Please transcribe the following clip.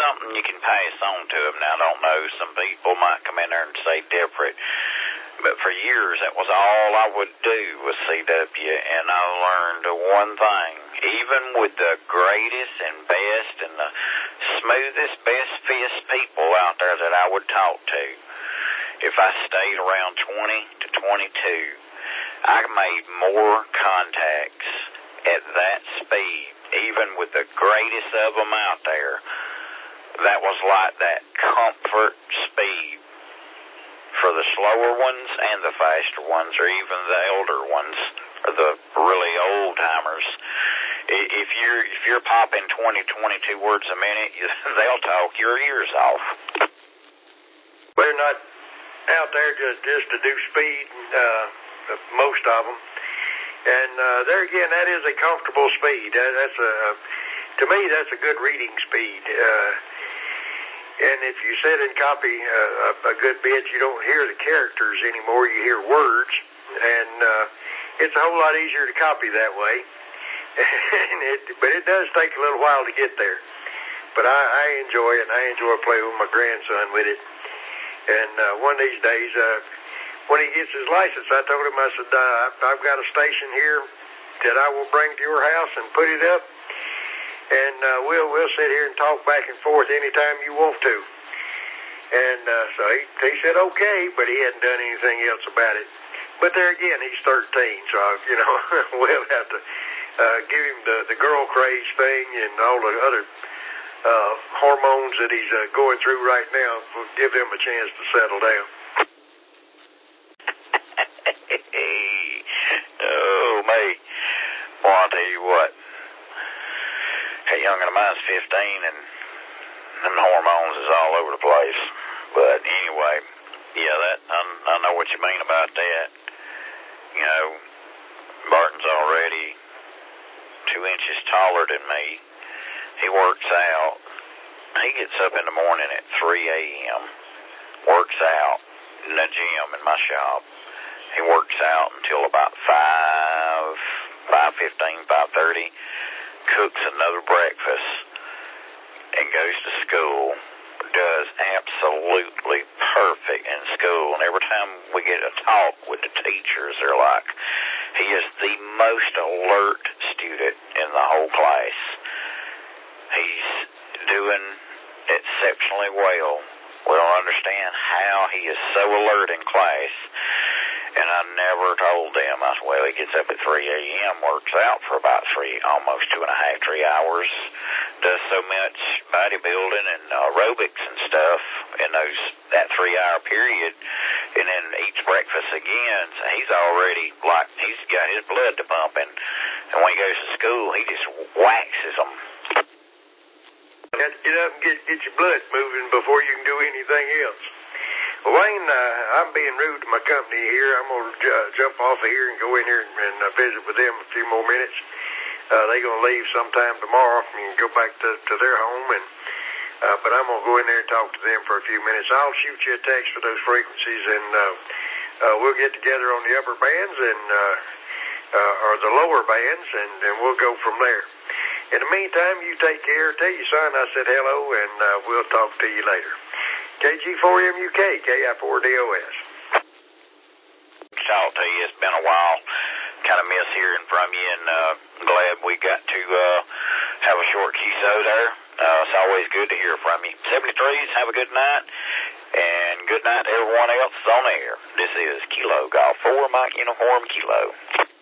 something you can pass on to them. Now, I don't know, some people might come in there and say different, but for years, that was all I would do was CW, and I learned one thing. Even with the greatest and best and the smoothest, best fist people out there that I would talk to, if I stayed around 20 to 22, I made more contacts at that speed, even with the greatest of them out there. That was like that comfort speed for the slower ones and the faster ones, or even the elder ones, or the really old timers. If you're popping 20, 22 words a minute, they'll talk your ears off. They're not out there just to do speed, most of them. And there again, that is a comfortable speed. To me, that's a good reading speed. And if you sit and copy a good bit, you don't hear the characters anymore. You hear words, and it's a whole lot easier to copy that way. But it does take a little while to get there. But I enjoy it, and I enjoy playing with my grandson with it. And one of these days, when he gets his license, I told him, I said, I've got a station here that I will bring to your house and put it up. And we'll sit here and talk back and forth anytime you want to. And so he said okay, but he hadn't done anything else about it. But there again, he's 13, so we'll have to give him the girl craze thing and all the other hormones that he's going through right now. We'll give him a chance to settle down. Oh, mate. Well, I'll tell you what. That young'un of mine's 15, and them hormones is all over the place. But anyway, yeah, I know what you mean about that. You know, Barton's already 2 inches taller than me. He works out. He gets up in the morning at 3 a.m., works out in the gym in my shop. He works out until about 5:15, 5:30. Cooks another breakfast and goes to school, does absolutely perfect in school. And every time we get a talk with the teachers, they're like, he is the most alert student in the whole class. He's doing exceptionally well. We don't understand how he is so alert in class. And I never told them. I said, well, he gets up at 3 a.m., works out for about almost 2.5, 3 hours, does so much bodybuilding and aerobics and stuff in that 3-hour period, and then eats breakfast again. So he's already, he's got his blood to pumping. And when he goes to school, he just waxes them. You got to get up and get your blood moving before you can do anything else. Wayne, I'm being rude to my company here. I'm going to jump off of here and go in here and visit with them a few more minutes. They're going to leave sometime tomorrow and go back to their home. But I'm going to go in there and talk to them for a few minutes. I'll shoot you a text for those frequencies, and we'll get together on the upper bands or the lower bands, and we'll go from there. In the meantime, you take care. Tell your son I said hello, and we'll talk to you later. KG4MUK, KI4DOS. Talk to you. It's been a while. Kind of miss hearing from you, and glad we got to have a short QSO there. It's always good to hear from you. 73s, have a good night, and good night to everyone else on air. This is Kilo Golf 4, Mike Uniform Kilo.